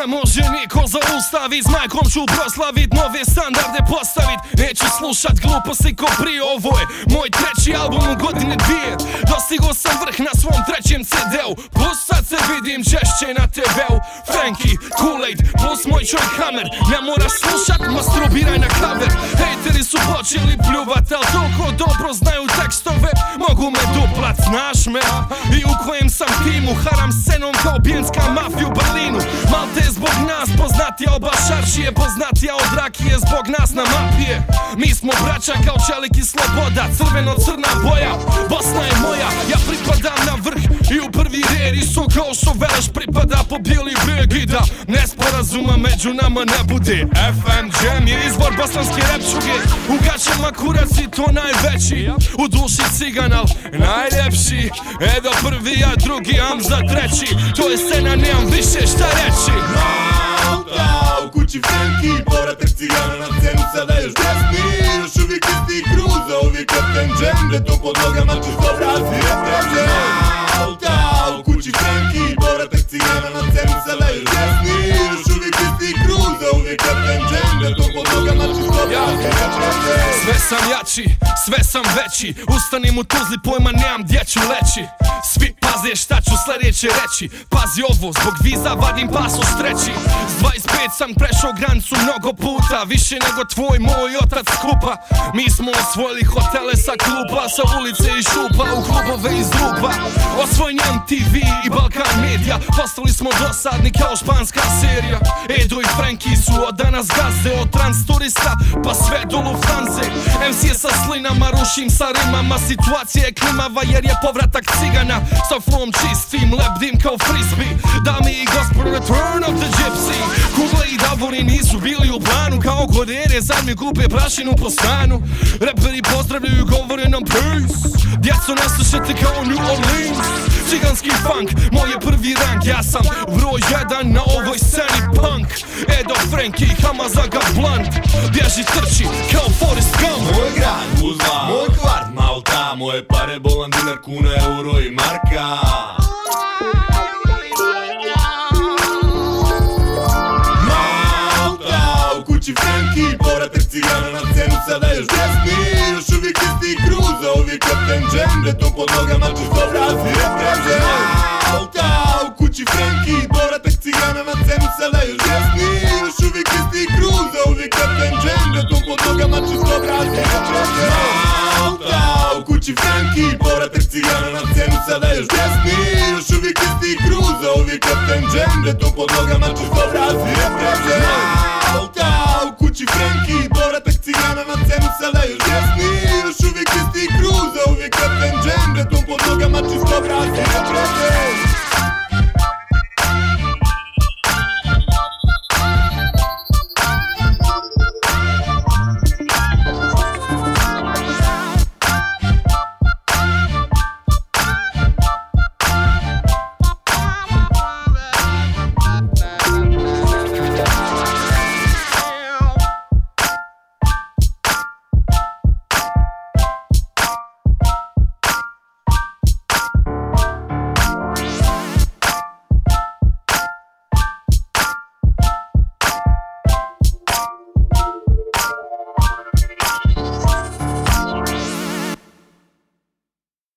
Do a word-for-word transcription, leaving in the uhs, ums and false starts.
može niko zaustavit, s majkom ću proslavit, nove standarde postavit. Neću slušat gluposti ko prije, ovo je moj treći album u godine dvije. Dostigo sam vrh na svom trećem ce de-u, plus sad se vidim češće na te ve-u. Frankie, Kool-Aid, plus moj čovjek Hammer. Ne moraš slušat, masturbiraj na cover. Hejteri su počeli pljuvat, al toliko dobro znaju tekstove, mogu me duplat, znaš me. I u kojem sam timu, haram scenom kao bijenska mafija u Berlinu. Malte je zbog nas poznatija, oba Šaršije poznatija od Rakije, zbog nas na mapije. Mi smo braća kao Čelik i Sloboda, crveno-crna boja, Bosna je moja. Ja pripadam na vrh i u prvi red, isto kao što Veleš pripada po bijeli breg. I da nesporazuma među nama ne bude, ef em Jam je izvor bosanske rap šuge. U gaćama kurac i to najveći, u duši cigan al najljepši. Edo prvi, a drugi Amza treći, to je scena, nemam više šta reći. Malta, u kući Frankie, povratak cigana na scenu, sada još desni. Još uvijek isti kruz, a uvijek ef em Jam, beton pod nogama čisto vrazi ef em Jam. Malta, u kući Frankie, povratak cigana na scenu, sada još desni. Još uvijek isti kruz, a uvijek ef em Jam, beton pod nogama čisto vrazi ef em Jam. Sve sam jači, sve sam veći, ustanim u Tuzli, pojma nemam gdje ću leći. Svi paze šta ću sljedeće reći, pazi ovo, zbog viza vadim pasoš treći. S dvadeset pet sam prešao granicu mnogo puta, više nego tvoj moj otac skupa. Mi smo osvojili hotele sa kluba, sa ulice i šupa u klubove iz rupa. Osvojen em te ve i Balkan Media, postali smo dosadni kao španska serija. Edo i Frankie su od danas gazde, od trans turista pa sve do Lufthansa. em ce je sa slinama, rušim sa rimama, situacija je klimava jer je povratak cigana. Sa flowom čistim, lebdim kao frisbee. Dame i gospodo, return of the gypsy. Kugle i Davori nisu bili u planu, kao godere zad mi kupe prašinu po stanu. Reperi pozdravljaju, govore nam peace. Djeco ne slušajte kao New Orleans. Ciganski funk, moj je prvi rang, ja sam broj jedan na ovoj sceni punk. Edo Frankie, Hamazaga Blunt, bježi trči kao Forrest Gump. Moj grad, Tuzla, moj kvart, Malta, moje pare, bolan, dinar, kuna, euro i marka. Malta, u kući Frankie, povratak cigana na scenu, sada još desni. Još uvijek isti kruz, a uvijek ef em Jam, beton pod nogama čisto vrazi ef em Jam. Malta, u kući Frankie, povratak cigana na scenu, sada još desni. Još uvijek isti kruz, a uvijek ef em Jam, beton pod nogama čisto vrazi ef em Jam. Malta, u kući Frankie, povratak cigana na scenu, sada još desni. Još uvijek isti kruz, a uvijek ef em Jam, beton pod nogama čisto vrazi ef em Jam. Malta, u kući Frankie, povratak cigana na scenu, sada još desni. Još uvijek isti kruz, a uvijek ef em Jam, beton pod nogama čisto vrazi ef em Jam.